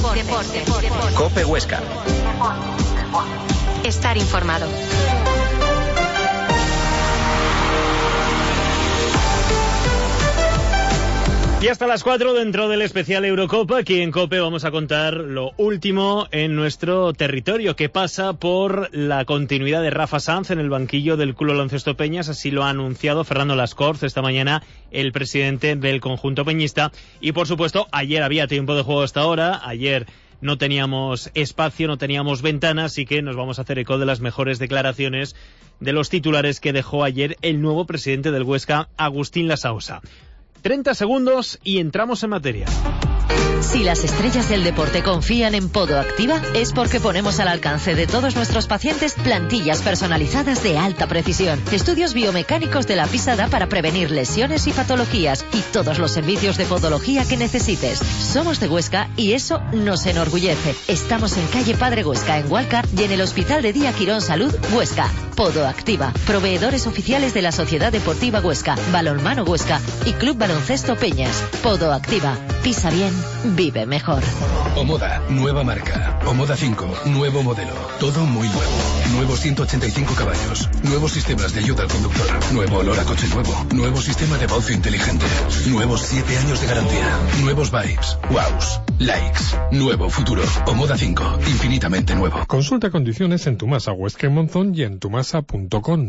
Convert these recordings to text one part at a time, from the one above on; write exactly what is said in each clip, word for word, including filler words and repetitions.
deportes. COPE Huesca. Estar informado. Y hasta las cuatro, dentro del especial Eurocopa, aquí en COPE vamos a contar lo último en nuestro territorio, que pasa por la continuidad de Rafa Sanz en el banquillo del Club Baloncesto Peñas. Así lo ha anunciado Fernando Lascorz esta mañana, el presidente del conjunto peñista. Y por supuesto, ayer había tiempo de juego hasta ahora, ayer no teníamos espacio, no teníamos ventana, así que nos vamos a hacer eco de las mejores declaraciones de los titulares que dejó ayer el nuevo presidente del Huesca, Agustín Lasaosa. treinta segundos y entramos en materia. Si las estrellas del deporte confían en Podo Activa, es porque ponemos al alcance de todos nuestros pacientes plantillas personalizadas de alta precisión, estudios biomecánicos de la pisada para prevenir lesiones y patologías, y todos los servicios de podología que necesites. Somos de Huesca y eso nos enorgullece. Estamos en calle Padre Huesca, en Hualca, y en el Hospital de Día Quirón Salud, Huesca. Podo Activa, proveedores oficiales de la Sociedad Deportiva Huesca, Balonmano Huesca y Club Baloncesto Peñas. Podo Activa, pisa bien, vive mejor. Omoda, nueva marca. Omoda cinco, nuevo modelo. Todo muy nuevo. Nuevos ciento ochenta y cinco caballos. Nuevos sistemas de ayuda al conductor. Nuevo olor a coche nuevo. Nuevo sistema de bolso inteligente. Nuevos siete años de garantía. Nuevos vibes. Wows. Likes. Nuevo futuro. Omoda cinco, infinitamente nuevo. Consulta condiciones en Tumasa Huesca en Monzón y en tumasa punto com.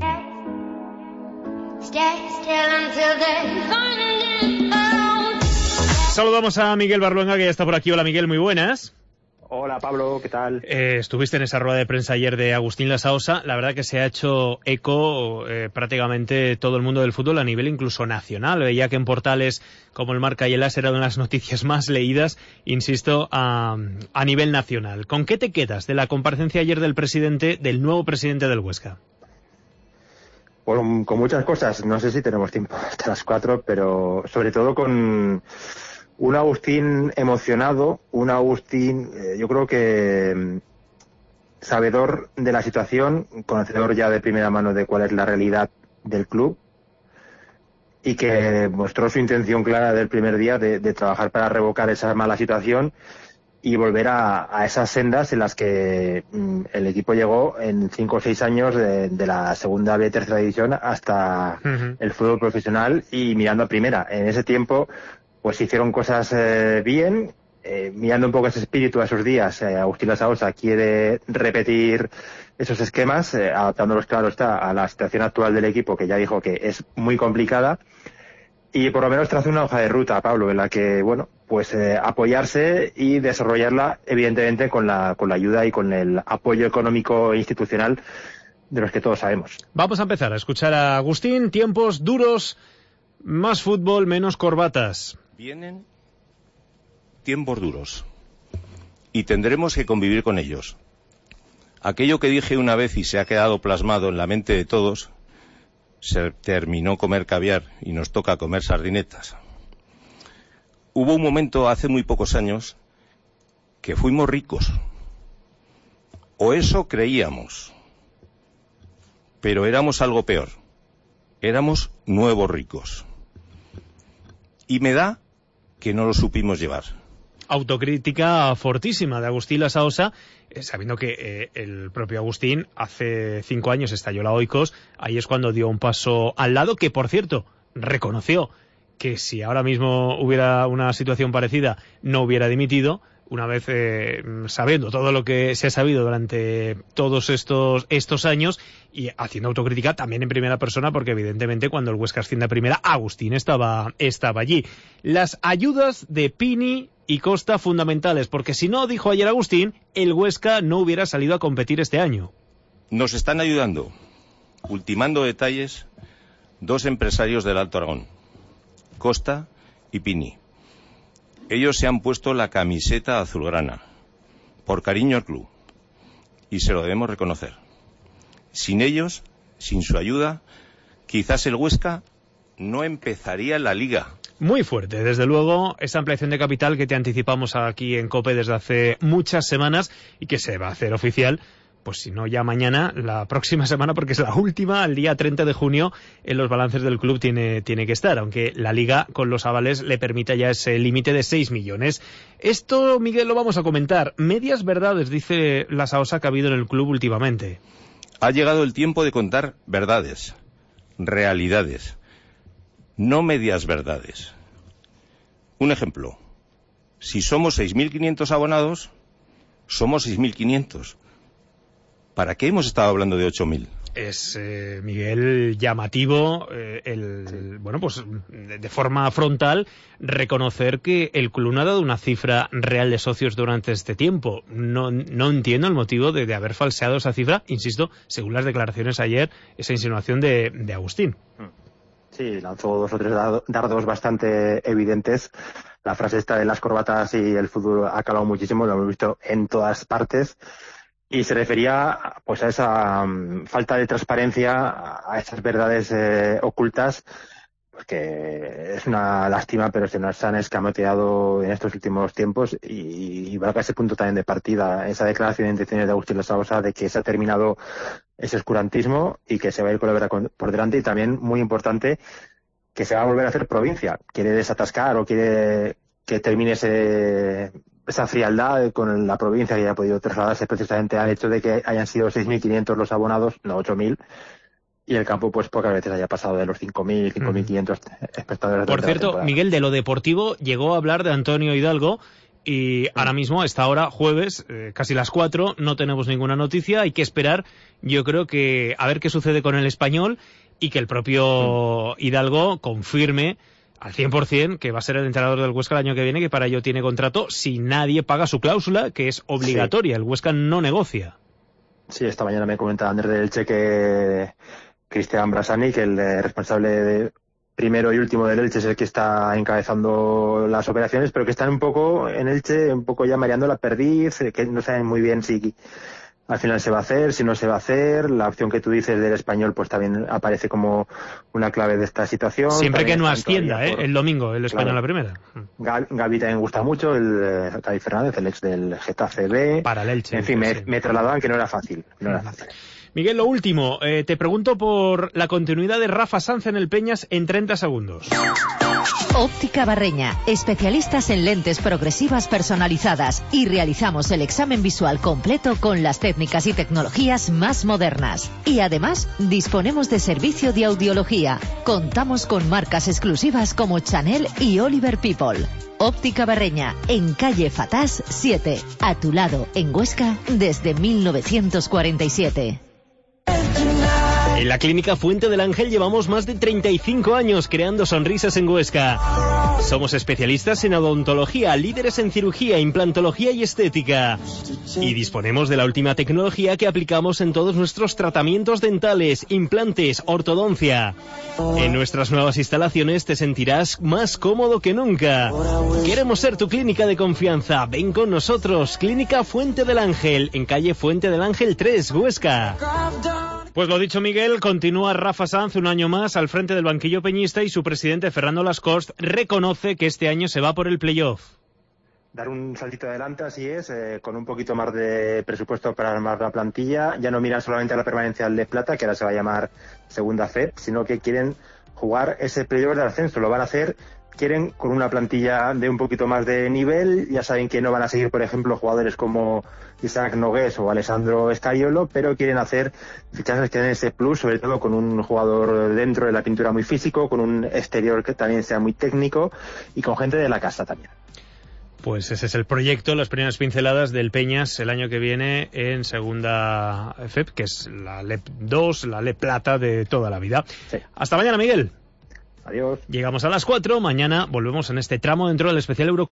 Saludamos a Miguel Barluenga, que ya está por aquí. Hola Miguel, muy buenas. Hola Pablo, ¿qué tal? Eh, estuviste en esa rueda de prensa ayer de Agustín Lasaosa. La verdad que se ha hecho eco eh, prácticamente todo el mundo del fútbol a nivel incluso nacional. Veía que en portales como el Marca y el As era una de las noticias más leídas, insisto, a, a nivel nacional. ¿Con qué te quedas de la comparecencia ayer del presidente, del nuevo presidente del Huesca? Bueno, con muchas cosas. No sé si tenemos tiempo hasta las cuatro, pero sobre todo con un Agustín emocionado, un Agustín, eh, yo creo que eh, sabedor de la situación, conocedor ya de primera mano de cuál es la realidad del club, y que mostró su intención clara del primer día de, de trabajar para revocar esa mala situación y volver a, a esas sendas en las que mm, el equipo llegó en cinco o seis años de, de la segunda B, tercera división hasta uh-huh. el fútbol profesional y mirando a primera. En ese tiempo pues hicieron cosas eh, bien, eh, mirando un poco ese espíritu a esos días. eh, Agustín Lasaosa quiere repetir esos esquemas, eh, adaptándolos, claro está, a la situación actual del equipo, que ya dijo que es muy complicada, y por lo menos traza una hoja de ruta, Pablo, en la que, bueno, pues eh, apoyarse y desarrollarla, evidentemente, con la, con la ayuda y con el apoyo económico e institucional de los que todos sabemos. Vamos a empezar a escuchar a Agustín. Tiempos duros, más fútbol, menos corbatas. Vienen tiempos duros y tendremos que convivir con ellos. Aquello que dije una vez y se ha quedado plasmado en la mente de todos, se terminó comer caviar y nos toca comer sardinetas. Hubo un momento hace muy pocos años que fuimos ricos, o eso creíamos, pero éramos algo peor, éramos nuevos ricos. Y me da que no lo supimos llevar. Autocrítica fortísima de Agustín Lasaosa, eh, sabiendo que eh, el propio Agustín hace cinco años estalló la Oikos. Ahí es cuando dio un paso al lado, que por cierto reconoció que si ahora mismo hubiera una situación parecida no hubiera dimitido, una vez eh, sabiendo todo lo que se ha sabido durante todos estos estos años, y haciendo autocrítica también en primera persona, porque evidentemente cuando el Huesca asciende a primera, Agustín estaba estaba allí. Las ayudas de Pini y Costa fundamentales, porque si no, dijo ayer Agustín, el Huesca no hubiera salido a competir este año. Nos están ayudando, ultimando detalles, dos empresarios del Alto Aragón, Costa y Pini. Ellos se han puesto la camiseta azulgrana, por cariño al club, y se lo debemos reconocer. Sin ellos, sin su ayuda, quizás el Huesca no empezaría la liga. Muy fuerte, desde luego, esa ampliación de capital que te anticipamos aquí en COPE desde hace muchas semanas y que se va a hacer oficial, pues si no ya mañana, la próxima semana, porque es la última, el día treinta de junio, en los balances del club tiene, tiene que estar, aunque la Liga con los avales le permita ya ese límite de seis millones. Esto, Miguel, lo vamos a comentar. Medias verdades, dice la Saosa, que ha habido en el club últimamente. Ha llegado el tiempo de contar verdades, realidades, no medias verdades. Un ejemplo. Si somos seis mil quinientos abonados, somos seis mil quinientos. ¿Para qué hemos estado hablando de ocho mil? Es, eh, Miguel, llamativo, eh, el, bueno, pues de, de forma frontal, reconocer que el club no ha dado una cifra real de socios durante este tiempo. No, no entiendo el motivo de, de haber falseado esa cifra, insisto, según las declaraciones ayer, esa insinuación de, de Agustín. Sí, lanzó dos o tres dardos bastante evidentes. La frase esta de las corbatas y el fútbol ha calado muchísimo, lo hemos visto en todas partes. Y se refería pues a esa um, falta de transparencia, a esas verdades eh, ocultas, pues que es una lástima, pero se nos han escamoteado en estos últimos tiempos y, y valga ese punto también de partida, esa declaración de intenciones de Agustín Lasaosa de que se ha terminado ese oscurantismo y que se va a ir con la verdad por delante, y también, muy importante, que se va a volver a hacer provincia. Quiere desatascar o quiere que termine ese, esa frialdad con la provincia, que ya ha podido trasladarse precisamente al hecho de que hayan sido seis mil quinientos los abonados, no ocho mil, y el campo pues pocas veces haya pasado de los cinco mil, cinco mil quinientos espectadores. Por cierto, Miguel, de lo deportivo llegó a hablar de Antonio Hidalgo y ahora mismo, a esta hora, jueves, eh, casi las cuatro, no tenemos ninguna noticia. Hay que esperar, yo creo que a ver qué sucede con el Español y que el propio Hidalgo confirme al cien por cien que va a ser el entrenador del Huesca el año que viene, que para ello tiene contrato, si nadie paga su cláusula, que es obligatoria. Sí. El Huesca no negocia. Sí, esta mañana me comentaba Andrés del Elche que Cristian Brasani, que el responsable de primero y último del Elche, es el que está encabezando las operaciones, pero que están un poco en Elche, un poco ya mareando la perdiz, que no saben muy bien si al final se va a hacer, si no se va a hacer. La opción que tú dices del Español pues también aparece como una clave de esta situación. Siempre también que no ascienda, ¿eh? Por... el domingo, el Español, claro, la primera. Gaby también gusta mucho, el Gaby Fernández, el ex del Getafe B. Para el Elche. En fin, me, sí. me trasladaban que no era fácil, no era fácil. Miguel, lo último, eh, te pregunto por la continuidad de Rafa Sanz en el Peñas en treinta segundos. Óptica Barreña, especialistas en lentes progresivas personalizadas, y realizamos el examen visual completo con las técnicas y tecnologías más modernas. Y además, disponemos de servicio de audiología. Contamos con marcas exclusivas como Chanel y Oliver People. Óptica Barreña, en calle Fatás siete, a tu lado, en Huesca, desde mil novecientos cuarenta y siete. En la Clínica Fuente del Ángel llevamos más de treinta y cinco años creando sonrisas en Huesca. Somos especialistas en odontología, líderes en cirugía, implantología y estética. Y disponemos de la última tecnología que aplicamos en todos nuestros tratamientos dentales, implantes, ortodoncia. En nuestras nuevas instalaciones te sentirás más cómodo que nunca. Queremos ser tu clínica de confianza. Ven con nosotros, Clínica Fuente del Ángel, en calle Fuente del Ángel tres, Huesca. Pues lo dicho, Miguel, continúa Rafa Sanz un año más al frente del banquillo peñista y su presidente Fernando Lascost reconoce que este año se va por el playoff. Dar un saltito adelante, así es, eh, con un poquito más de presupuesto para armar la plantilla. Ya no miran solamente a la permanencia de plata, que ahora se va a llamar Segunda F E P, sino que quieren jugar ese playoff de ascenso. Lo van a hacer, quieren con una plantilla de un poquito más de nivel. Ya saben que no van a seguir, por ejemplo, jugadores como Isaac Nogués o Alessandro Scariolo, pero quieren hacer fichajes que den ese plus, sobre todo con un jugador dentro de la pintura muy físico, con un exterior que también sea muy técnico y con gente de la casa también. Pues ese es el proyecto, las primeras pinceladas del Peñas el año que viene en Segunda F E P, que es la L E P dos, la L E P Plata de toda la vida. Sí. Hasta mañana, Miguel. Adiós. Llegamos a las cuatro, mañana volvemos en este tramo dentro del especial Euro.